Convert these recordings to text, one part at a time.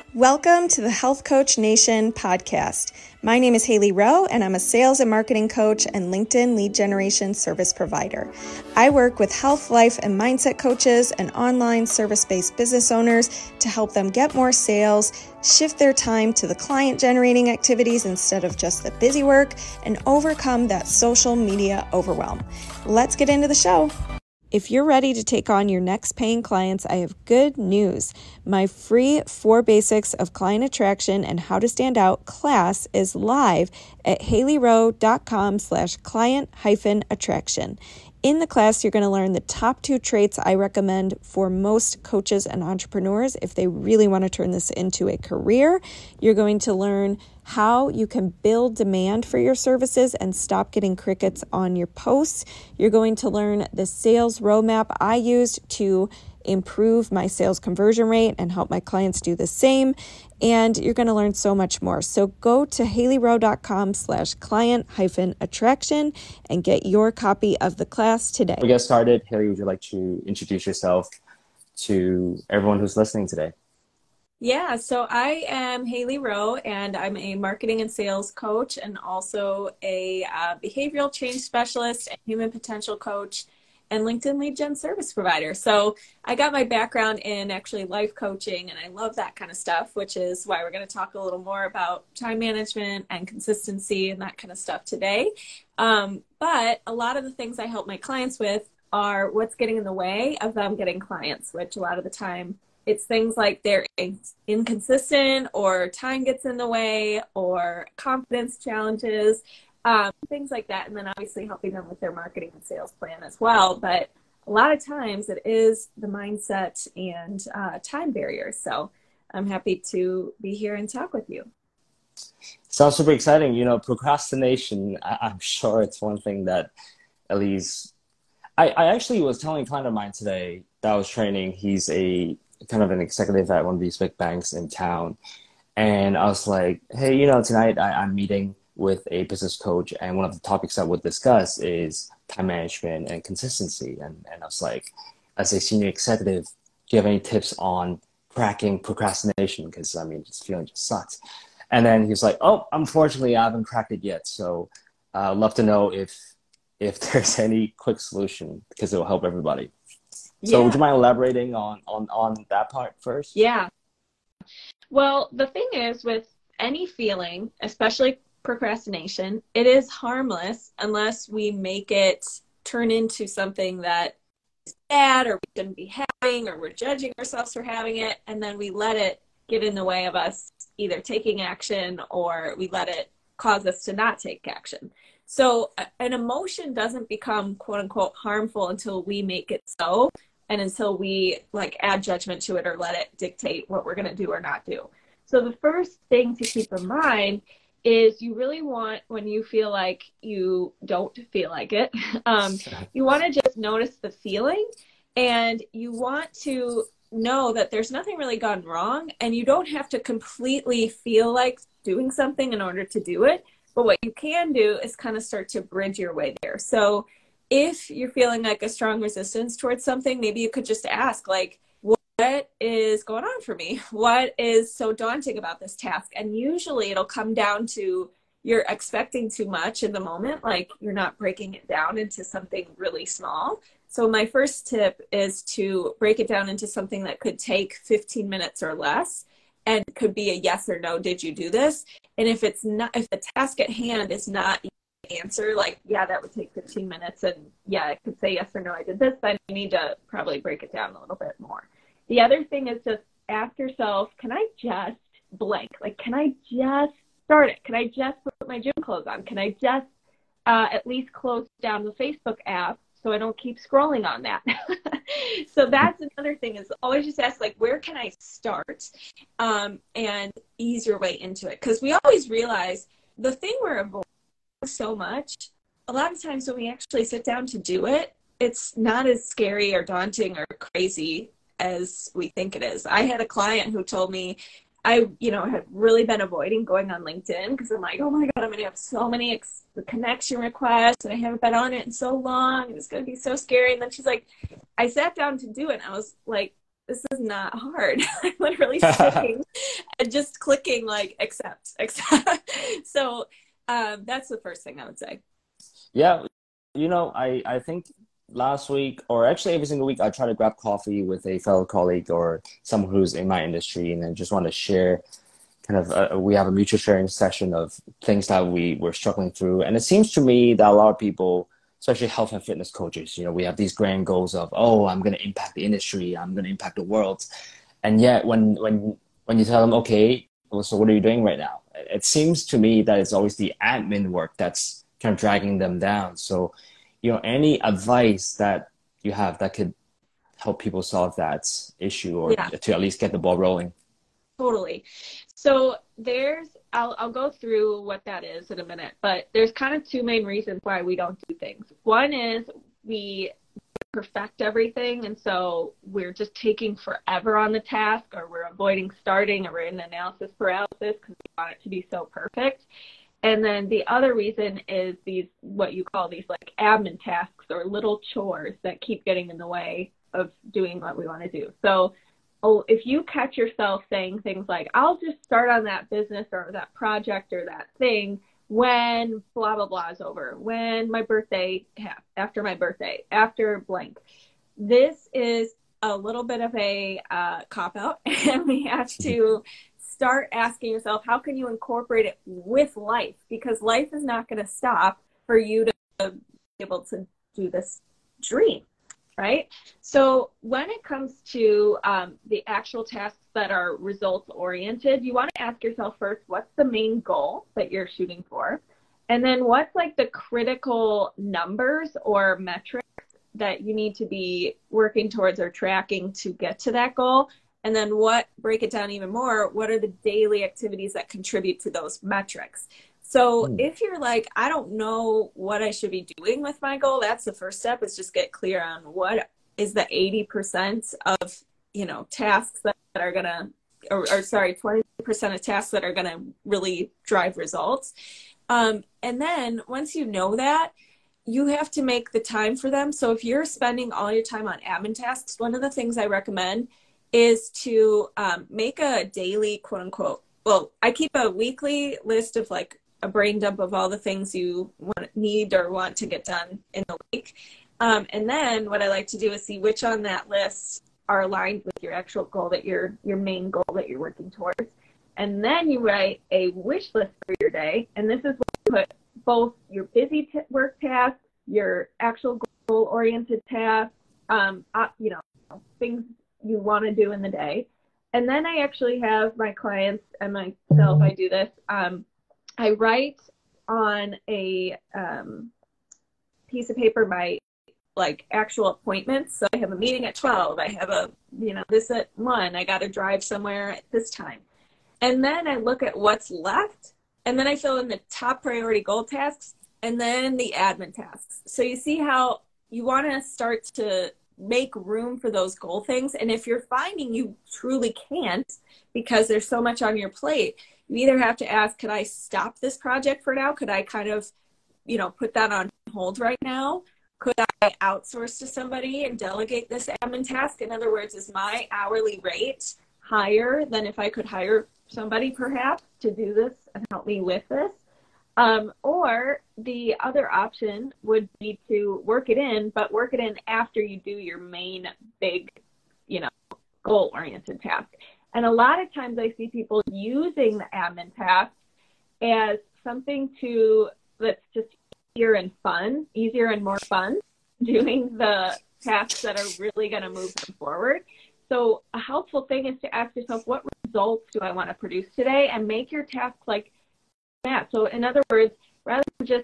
Welcome to the Health Coach Nation podcast. My name is Haley Rowe, and I'm a sales and marketing coach and LinkedIn lead generation service provider. I work with health, life, and mindset coaches and online service-based business owners to help them get more sales, shift their time to the client-generating activities instead of just the busy work, and overcome that social media overwhelm. Let's get into the show. If you're ready to take on your next paying clients, I have good news. My free 4 Basics of Client Attraction and How to Stand Out class is live at haleyrowe.com/client-attraction. In the class, you're going to learn the top 2 traits I recommend for most coaches and entrepreneurs if they really want to turn this into a career. You're going to learn how you can build demand for your services and stop getting crickets on your posts. You're going to learn the sales roadmap I used to improve my sales conversion rate and help my clients do the same. And you're going to learn so much more. So go to haleyrowe.com/client-attraction and get your copy of the class today. We get started. Haley, would you like to introduce yourself to everyone who's listening today? Yeah, so I am Haley Rowe, and I'm a marketing and sales coach and also a behavioral change specialist and human potential coach and LinkedIn lead gen service provider. So I got my background in actually life coaching, and I love that kind of stuff, which is why we're going to talk a little more about time management and consistency and that kind of stuff today. But a lot of the things I help my clients with are what's getting in the way of them getting clients, which a lot of the time it's things like they're inconsistent, or time gets in the way, or confidence challenges, things like that. And then obviously helping them with their marketing and sales plan as well. But a lot of times it is the mindset and time barriers. So I'm happy to be here and talk with you. Sounds super exciting. You know, procrastination, I'm sure it's one thing that at least I actually was telling a client of mine today that I was training. He's a kind of an executive at one of these big banks in town. And I was like, hey, you know, tonight I'm meeting with a business coach, and one of the topics that we'll discuss is time management and consistency. And I was like, as a senior executive, do you have any tips on cracking procrastination? Because, I mean, this feeling just sucks. And then he was like, oh, unfortunately, I haven't cracked it yet. So I'd love to know if there's any quick solution, because it will help everybody. So Yeah. would you mind elaborating on that part first? Yeah. Well, the thing is, with any feeling, especially procrastination, it is harmless unless we make it turn into something that is bad, or we shouldn't be having, or we're judging ourselves for having it, and then we let it get in the way of us either taking action, or we let it cause us to not take action. So an emotion doesn't become quote unquote harmful until we make it so, and until we like add judgment to it or let it dictate what we're going to do or not do. So the first thing to keep in mind is you really want, when you feel like you don't feel like it, you want to just notice the feeling, and you want to know that there's nothing really gone wrong, and you don't have to completely feel like doing something in order to do it. But what you can do is kind of start to bridge your way there. So if you're feeling like a strong resistance towards something, maybe you could just ask, like, what is going on for me? What is so daunting about this task? And usually it'll come down to you're expecting too much in the moment, like you're not breaking it down into something really small. So my first tip is to break it down into something that could take 15 minutes or less, and could be a yes or no, did you do this? And if it's not, if the task at hand is not answer, like, yeah, that would take 15 minutes, and yeah, I could say yes or no, I did this, then you need to probably break it down a little bit more. The other thing is just ask yourself, can I just blank? Like, can I just start it? Can I just put my gym clothes on? Can I just at least close down the Facebook app so I don't keep scrolling on that? So that's another thing, is always just ask, like, where can I start, and ease your way into it. Because we always realize the thing we're avoiding so much, a lot of times when we actually sit down to do it, it's not as scary or daunting or crazy as we think it is. I had a client who told me, I, had really been avoiding going on LinkedIn because I'm like, oh my God, I'm going to have so many connection requests and I haven't been on it in so long, and it's going to be so scary. And then she's like, I sat down to do it, and I was like, this is not hard. I'm literally sitting just clicking like accept. So that's the first thing I would say. Yeah, I think last week, or actually every single week, I try to grab coffee with a fellow colleague or someone who's in my industry, and then just want to share kind of, we have a mutual sharing session of things that we were struggling through. And it seems to me that a lot of people, especially health and fitness coaches, we have these grand goals of, oh, I'm going to impact the industry, I'm going to impact the world. And yet when you tell them, okay, well, so what are you doing right now? It seems to me that it's always the admin work that's kind of dragging them down. So, any advice that you have that could help people solve that issue, or to at least get the ball rolling? Totally. So I'll go through what that is in a minute, but there's kind of two main reasons why we don't do things. One is we perfect everything, and so we're just taking forever on the task, or we're avoiding starting, or we're in analysis paralysis because we want it to be so perfect. And then the other reason is these, what you call these like admin tasks or little chores that keep getting in the way of doing what we want to do. So if you catch yourself saying things like, I'll just start on that business or that project or that thing when blah, blah, blah is over, when my birthday, after my birthday, after blank. This is a little bit of a cop-out, and we have to start asking yourself, how can you incorporate it with life? Because life is not going to stop for you to be able to do this dream, right? So when it comes to the actual tasks that are results oriented, you want to ask yourself first, what's the main goal that you're shooting for? And then what's like the critical numbers or metrics that you need to be working towards or tracking to get to that goal? And then break it down even more, what are the daily activities that contribute to those metrics? So if you're like, I don't know what I should be doing with my goal, that's the first step, is just get clear on what is the 80% of, tasks that are going to, or 20% of tasks that are going to really drive results. And then once you know that, you have to make the time for them. So if you're spending all your time on admin tasks, one of the things I recommend is to make a daily, quote unquote, well, I keep a weekly list of like a brain dump of all the things you need or want to get done in the week. And then what I like to do is see which on that list are aligned with your actual goal, that your main goal that you're working towards. And then you write a wish list for your day. And this is where you put both your busy work tasks, your actual goal-oriented tasks, things you want to do in the day. And then I actually have my clients and myself, I do this. I write on a piece of paper my like actual appointments. So I have a meeting at 12. I have this at 1. I got to drive somewhere at this time. And then I look at what's left, and then I fill in the top priority goal tasks and then the admin tasks. So you see how you want to start to make room for those goal things. And if you're finding you truly can't because there's so much on your plate, you either have to ask, could I stop this project for now? Could I kind of, put that on hold right now? Could I outsource to somebody and delegate this admin task? In other words, is my hourly rate higher than if I could hire somebody perhaps to do this and help me with this? Or the other option would be to work it in, but work it in after you do your main big, goal-oriented task. And a lot of times I see people using the admin task as something that's just easier and more fun, doing the tasks that are really going to move them forward. So a helpful thing is to ask yourself, what results do I want to produce today? And make your tasks like that. So in other words, rather than just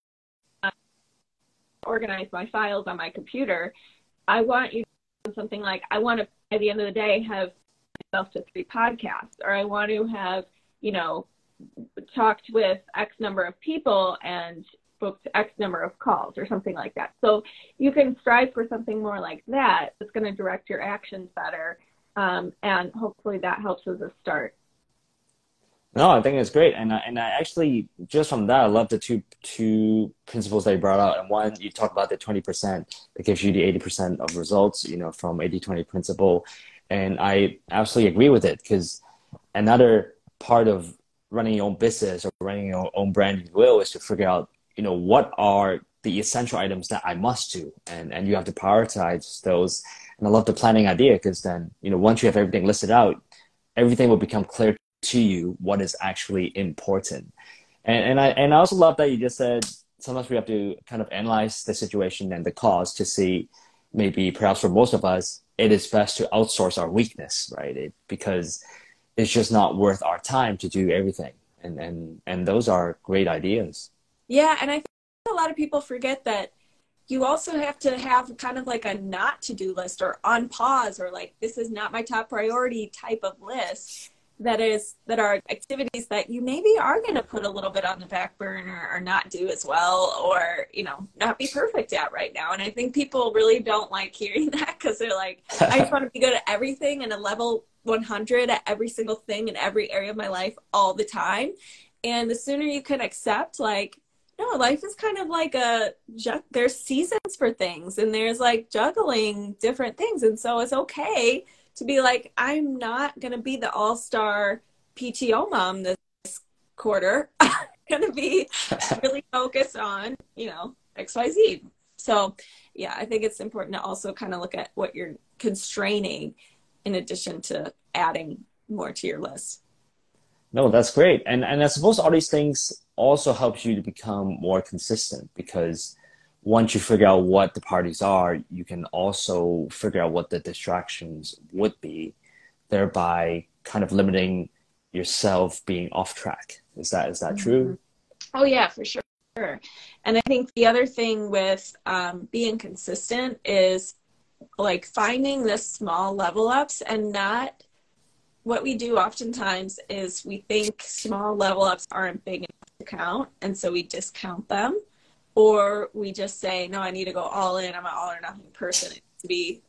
organize my files on my computer, I want you to do something like, I want to, by the end of the day, have myself to 3 podcasts, or I want to have, talked with X number of people and booked X number of calls, or something like that. So you can strive for something more like that. It's going to direct your actions better. And hopefully that helps as a start. No, I think it's great. And I actually, just from that, I love the two principles that you brought out. And one, you talk about the 20% that gives you the 80% of results, from 80-20 principle. And I absolutely agree with it, because another part of running your own business or running your own brand, if you will, is to figure out, what are the essential items that I must do, and you have to prioritize those. And I love the planning idea, because then, once you have everything listed out, everything will become clear to you what is actually important. And I also love that you just said sometimes we have to kind of analyze the situation and the cause to see, maybe perhaps for most of us, it is best to outsource our weakness, right? Because it's just not worth our time to do everything. And those are great ideas. Yeah, and I think a lot of people forget that you also have to have kind of like a not to do list, or on pause, or like, this is not my top priority type of list, that are activities that you maybe are going to put a little bit on the back burner or not do as well, or not be perfect at right now. And I think people really don't like hearing that, because they're like, I just want to be good at everything and a level 100 at every single thing in every area of my life all the time. And the sooner you can accept, like, no, life is kind of like there's seasons for things, and there's like juggling different things. And so it's okay to be like, I'm not going to be the all-star PTO mom this quarter. I'm going to be really focused on, XYZ. So yeah, I think it's important to also kind of look at what you're constraining in addition to adding more to your list. No, that's great. And I suppose all these things also helps you to become more consistent, because once you figure out what the parties are, you can also figure out what the distractions would be, thereby kind of limiting yourself being off track. Is that true? Oh yeah, for sure. And I think the other thing with being consistent is like finding the small level ups, and not, what we do oftentimes is we think small level ups aren't big enough to count, and so we discount them. Or we just say, no, I need to go all in. I'm an all or nothing person. It needs to be,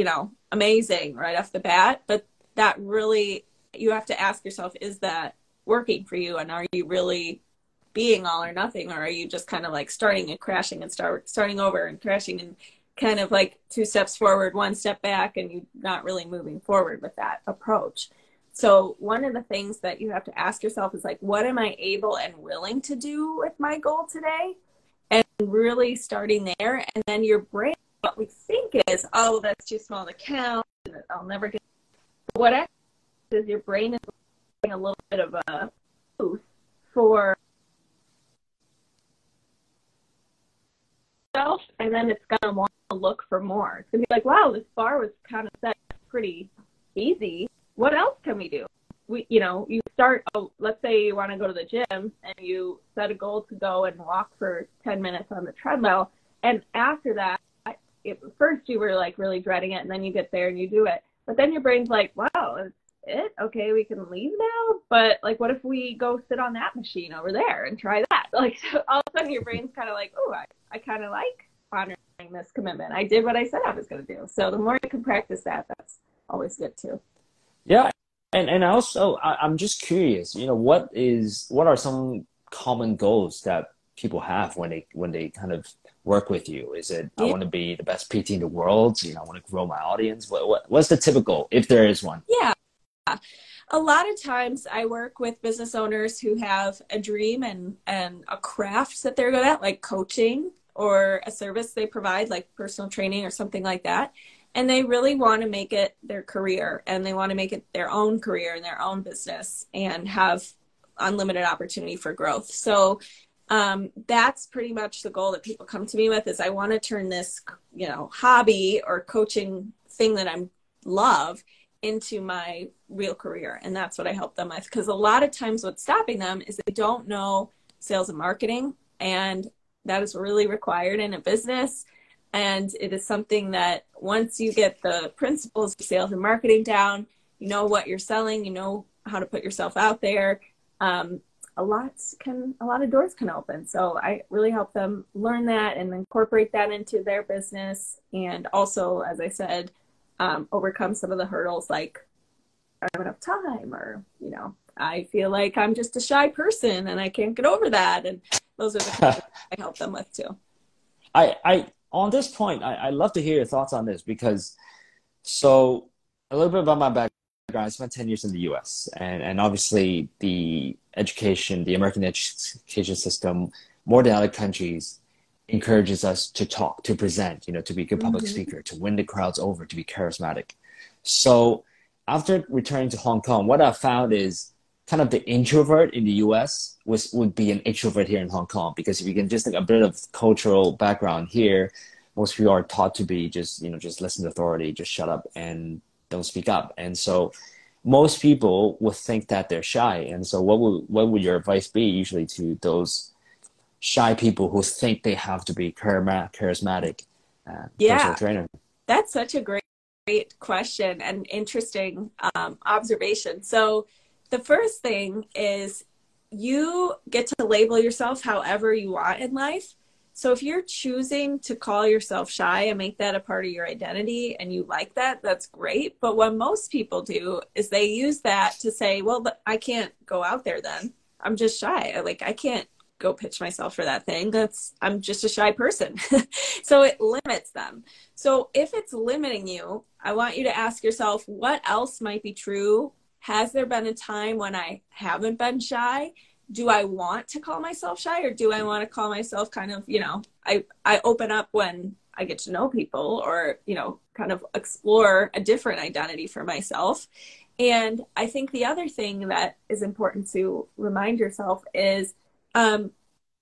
amazing right off the bat. But that really, you have to ask yourself, is that working for you? And are you really being all or nothing? Or are you just kind of like starting and crashing and starting over and crashing, and kind of like 2 steps forward, 1 step back, and you're not really moving forward with that approach? So one of the things that you have to ask yourself is like, what am I able and willing to do with my goal today? And really starting there. And then your brain, what we think is, oh, that's too small to count, I'll never get. What actually is, your brain is getting a little bit of a boost for self, and then it's going to want to look for more. It's going to be like, wow, this bar was kind of set pretty easy. What else can we do? You start, let's say you want to go to the gym, and you set a goal to go and walk for 10 minutes on the treadmill. And after that, first you were like really dreading it, and then you get there and you do it. But then your brain's like, wow, is it? Okay, we can leave now. But like, what if we go sit on that machine over there and try that? Like, so all of a sudden your brain's kind of like, oh, I kind of like honoring this commitment. I did what I said I was going to do. So the more you can practice that, that's always good too. Yeah. And also, I'm just curious, what are some common goals that people have when they kind of work with you? Is it, I want to be the best PT in the world? I want to grow my audience. What's the typical, if there is one? Yeah. A lot of times I work with business owners who have a dream and a craft that they're good at, like coaching, or a service they provide, like personal training or something like that. And they really want to make it their career, and they want to make it their own career and their own business, and have unlimited opportunity for growth. So that's pretty much the goal that people come to me with, is I want to turn this, hobby or coaching thing that I love into my real career. And that's what I help them with. Because a lot of times what's stopping them is they don't know sales and marketing, and that is really required in a business. And it is something that once you get the principles of sales and marketing down, you know what you're selling, you know how to put yourself out there, a lot of doors can open. So I really help them learn that and incorporate that into their business. And also, as I said, overcome some of the hurdles, like I don't have enough time, or, I feel like I'm just a shy person and I can't get over that. And those are the things that I help them with too. On this point, I love to hear your thoughts on this, because so a little bit about my I spent 10 years in the US, and obviously the American education system, more than other countries, encourages us to talk, to present, to be a good public speaker, to win the crowds over, to be charismatic. So after returning to Hong Kong, what I found is kind of the introvert in the US would be an extrovert here in Hong Kong, because if you can just take a bit of cultural background here, most people are taught to be just listen to authority, just shut up and don't speak up. And so most people would think that they're shy. And so what would your advice be usually to those shy people who think they have to be charismatic personal trainer? That's such a great question and interesting observation. So the first thing is you get to label yourself however you want in life. So if you're choosing to call yourself shy and make that a part of your identity and you like that, that's great. But what most people do is they use that to say, well, but I can't go out there then. I'm just shy. Like, I can't go pitch myself for that thing. I'm just a shy person. So it limits them. So if it's limiting you, I want you to ask yourself, what else might be true? Has there been a time when I haven't been shy? Do I want to call myself shy, or do I want to call myself kind of, I open up when I get to know people, or, kind of explore a different identity for myself. And I think the other thing that is important to remind yourself is oh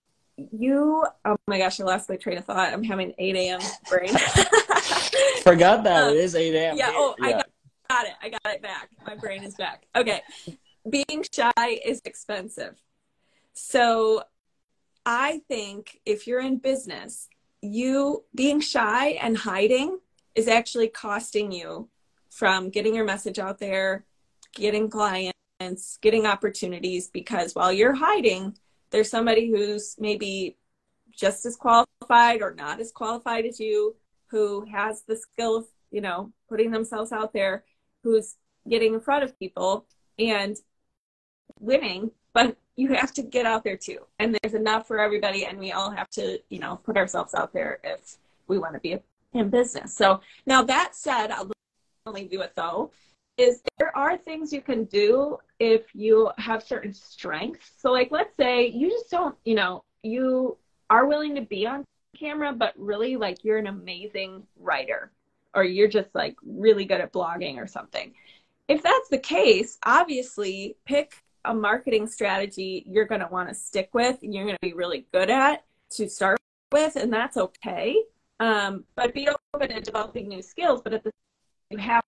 my gosh, I lost my train of thought. I'm having 8 a.m. brain. Forgot that it is 8 a.m. Yeah. I got it back. My brain is back. Okay. Being shy is expensive. So I think if you're in business, being shy and hiding is actually costing you from getting your message out there, getting clients, getting opportunities, because while you're hiding, there's somebody who's maybe just as qualified or not as qualified as you, who has the skill of, putting themselves out there, who's getting in front of people and winning. But you have to get out there too. And there's enough for everybody. And we all have to, put ourselves out there if we want to be in business. So now that said, I'll leave you with though, is there are things you can do if you have certain strengths. So like, let's say you just don't, you are willing to be on camera, but really like you're an amazing writer, or you're just like really good at blogging or something. If that's the case, obviously pick a marketing strategy you're going to want to stick with and you're going to be really good at to start with, and that's okay. But be open to developing new skills, but at the you have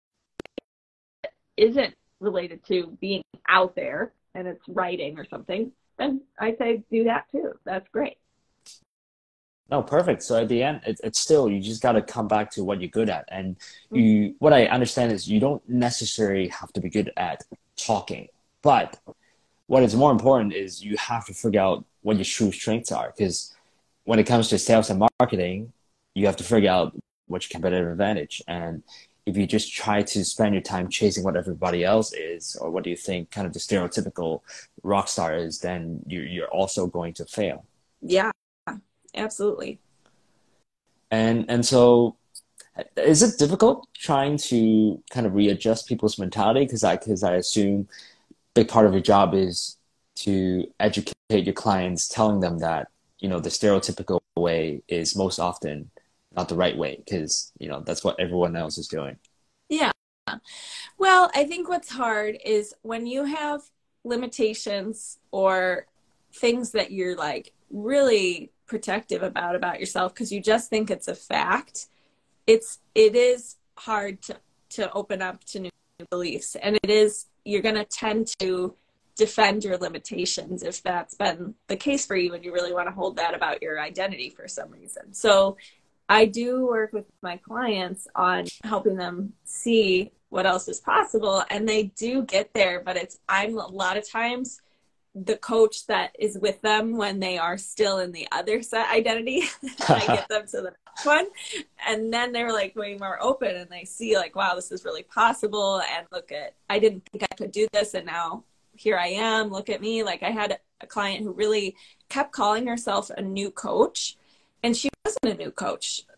isn't related to being out there and it's writing or something, then I say do that too. That's great. No, perfect. So at the end, it's still, you just got to come back to what you're good at. And what I understand is you don't necessarily have to be good at talking, but what is more important is you have to figure out what your true strengths are. Because when it comes to sales and marketing, you have to figure out what's your competitive advantage. And if you just try to spend your time chasing what everybody else is, or what do you think kind of the stereotypical rock star is, then you're also going to fail. Yeah, absolutely. And so is it difficult trying to kind of readjust people's mentality? Because I assume a big part of your job is to educate your clients, telling them that, the stereotypical way is most often not the right way, because that's what everyone else is doing. Yeah. Well, I think what's hard is when you have limitations or things that you're like really protective about yourself because you just think it's a fact, it is hard to open up to new beliefs, and you're going to tend to defend your limitations if that's been the case for you and you really want to hold that about your identity for some reason. So I do work with my clients on helping them see what else is possible, and they do get there, but I'm a lot of times the coach that is with them when they are still in the other set identity. I get them to the next one, and then they're like way more open and they see like, wow, this is really possible, and I didn't think I could do this, and now here I am, look at me. Like I had a client who really kept calling herself a new coach, and she wasn't a new coach.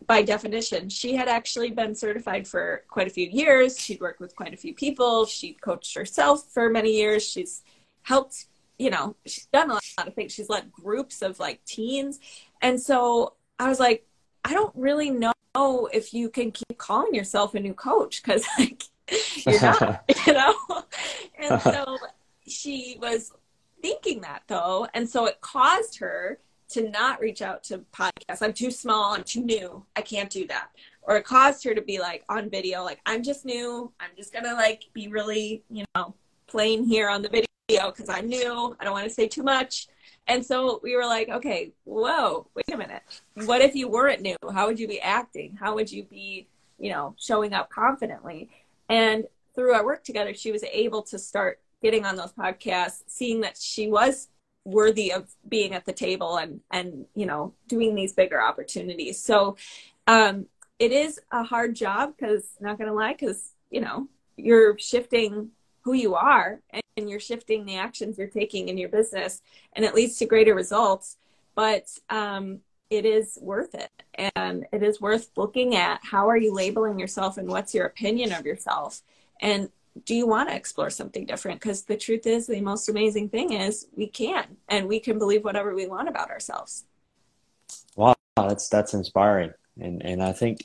by definition, she had actually been certified for quite a few years. She'd worked with quite a few people. She'd coached herself for many years. She's helped, she's done a lot of things. She's led groups of like teens. And so I was like, I don't really know if you can keep calling yourself a new coach, because like you're not, And so she was thinking that though. And so it caused her to not reach out to podcasts. I'm too small. I'm too new. I can't do that. Or it caused her to be like on video, like, I'm just new. I'm just going to like be really, plain here on the video because I'm new. I don't want to say too much. And so we were like, okay, whoa, wait a minute. What if you weren't new? How would you be acting? How would you be, showing up confidently? And through our work together, she was able to start getting on those podcasts, seeing that she was worthy of being at the table and doing these bigger opportunities. So it is a hard job, because not gonna lie, because you're shifting who you are and you're shifting the actions you're taking in your business, and it leads to greater results. But it is worth it, and it is worth looking at how are you labeling yourself and what's your opinion of yourself, and do you want to explore something different? Because the truth is, the most amazing thing is we can, and we can believe whatever we want about ourselves. Wow, that's inspiring. And I think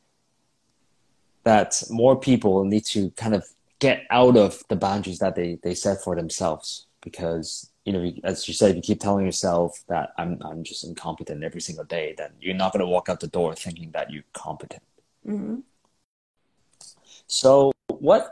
that more people need to kind of get out of the boundaries that they set for themselves. Because, as you said, if you keep telling yourself that I'm just incompetent every single day, then you're not going to walk out the door thinking that you're competent. Mm-hmm. So what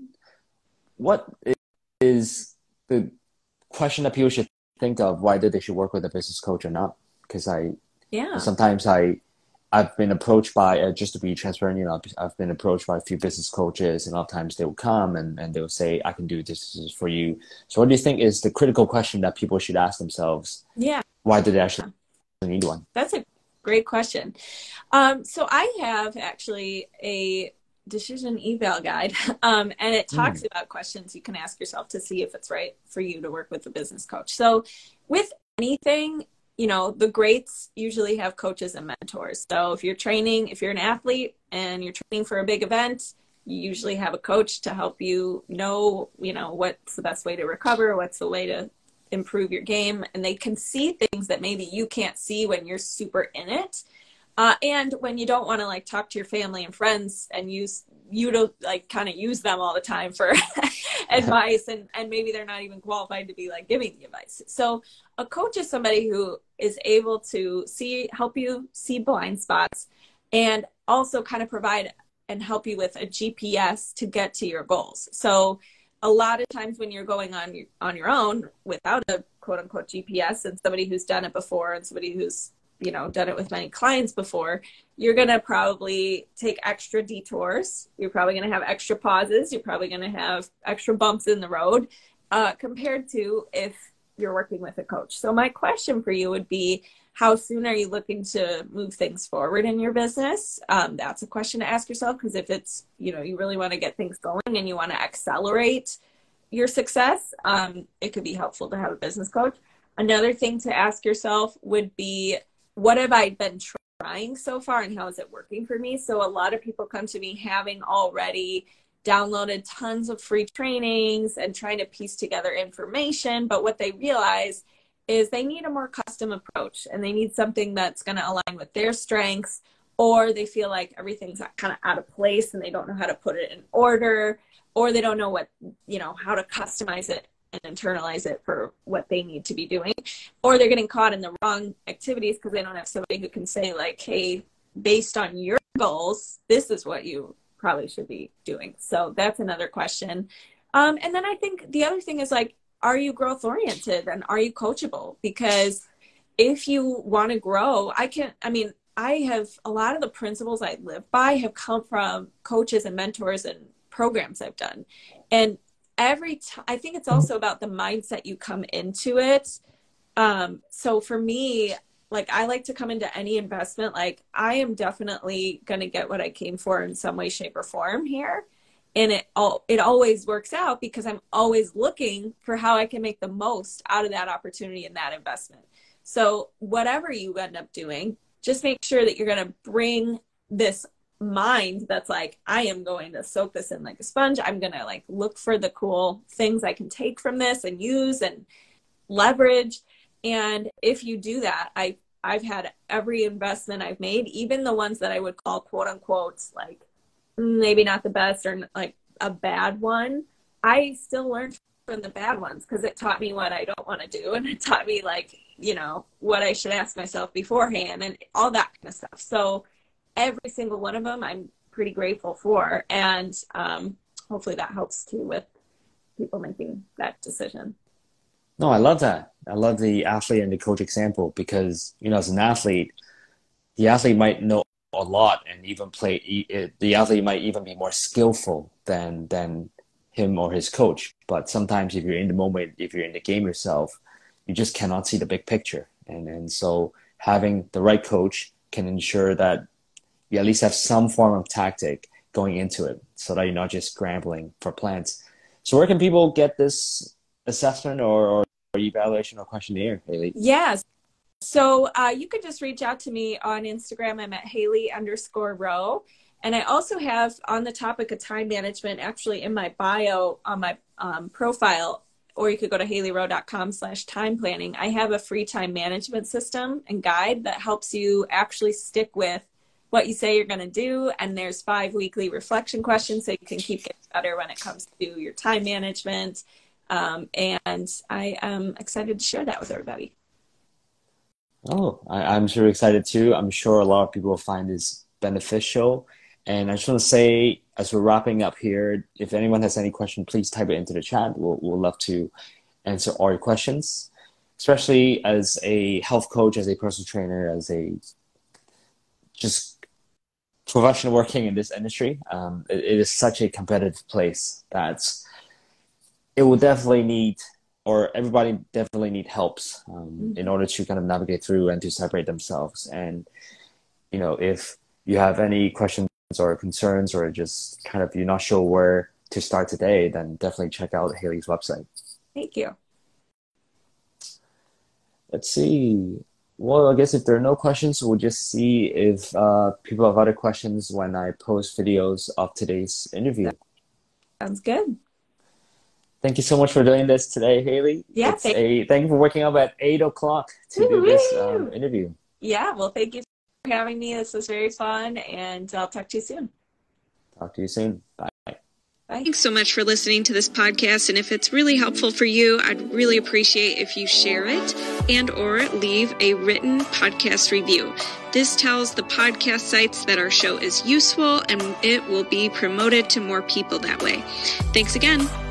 is the question that people should think of, whether they should work with a business coach or not? Because sometimes I've been approached by, just to be transparent, I've been approached by a few business coaches, and a lot of times they will come and they will say, I can do this for you. So what do you think is the critical question that people should ask themselves? Yeah. Why do they actually need one? That's a great question. So I have actually a decision eval guide, and it talks about questions you can ask yourself to see if it's right for you to work with a business coach. So with anything, the greats usually have coaches and mentors. So if you're an athlete and you're training for a big event, you usually have a coach to help you know, what's the best way to recover, what's the way to improve your game, and they can see things that maybe you can't see when you're super in it. And when you don't want to like talk to your family and friends and use them all the time for advice, and maybe they're not even qualified to be like giving the advice. So a coach is somebody who is able to help you see blind spots, and also kind of provide and help you with a GPS to get to your goals. So a lot of times when you're going on your own without a quote unquote GPS, and somebody who's done it before and somebody who's done it with many clients before, you're going to probably take extra detours. You're probably going to have extra pauses. You're probably going to have extra bumps in the road, compared to if you're working with a coach. So my question for you would be, how soon are you looking to move things forward in your business? That's a question to ask yourself, because if it's, you really want to get things going and you want to accelerate your success, it could be helpful to have a business coach. Another thing to ask yourself would be, what have I been trying so far, and how is it working for me? So a lot of people come to me having already downloaded tons of free trainings and trying to piece together information. But what they realize is they need a more custom approach, and they need something that's going to align with their strengths, or they feel like everything's kind of out of place and they don't know how to put it in order, or they don't know how to customize it and internalize it for what they need to be doing, or they're getting caught in the wrong activities because they don't have somebody who can say like, hey, based on your goals, this is what you probably should be doing. So that's another question. And then I think the other thing is like, are you growth oriented, and are you coachable? Because if you want to grow, I have a lot of the principles I live by have come from coaches and mentors and programs I've done. And I think it's also about the mindset you come into it. So for me, like, I like to come into any investment, like I am definitely going to get what I came for in some way, shape, or form here. And it always works out because I'm always looking for how I can make the most out of that opportunity and that investment. So whatever you end up doing, just make sure that you're going to bring this mind that's like, I am going to soak this in like a sponge. I'm going to like look for the cool things I can take from this and use and leverage. And if you do that, I've had every investment I've made, even the ones that I would call quote unquote, like maybe not the best or like a bad one. I still learned from the bad ones because it taught me what I don't want to do. And it taught me like, you know, what I should ask myself beforehand and all that kind of stuff. So every single one of them, I'm pretty grateful for. And hopefully that helps too with people making that decision. No, I love that. I love the athlete and the coach example because, you know, as an athlete, the athlete might know a lot and even the athlete might even be more skillful than him or his coach. But sometimes if you're in the moment, if you're in the game yourself, you just cannot see the big picture. And so having the right coach can ensure that you at least have some form of tactic going into it so that you're not just scrambling for plans. So where can people get this assessment or evaluation or questionnaire, Haley? Yes. So you could just reach out to me on Instagram. I'm at Haley_Rowe. And I also have, on the topic of time management, actually in my bio on my profile, or you could go to haleyrowe.com/time planning. I have a free time management system and guide that helps you actually stick with what you say you're going to do. And there's 5 weekly reflection questions so you can keep getting better when it comes to your time management. And I am excited to share that with everybody. Oh, I'm sure excited too. I'm sure a lot of people will find this beneficial. And I just want to say, as we're wrapping up here, if anyone has any question, please type it into the chat. We'll love to answer all your questions, especially as a health coach, as a personal trainer, as a just professional working in this industry. It is such a competitive place that it will definitely need, or everybody definitely need helps in order to kind of navigate through and to separate themselves. And, you know, if you have any questions or concerns or just kind of you're not sure where to start today, then definitely check out Haley's website. Thank you. Let's see. Well, I guess if there are no questions, we'll just see if people have other questions when I post videos of today's interview. Sounds good. Thank you so much for doing this today, Haley. Yeah. Thank you for waking up at 8 o'clock to do this interview. Yeah. Well, thank you for having me. This was very fun, and I'll talk to you soon. Talk to you soon. Bye. Thanks so much for listening to this podcast. And if it's really helpful for you, I'd really appreciate if you share it and or leave a written podcast review. This tells the podcast sites that our show is useful and it will be promoted to more people that way. Thanks again.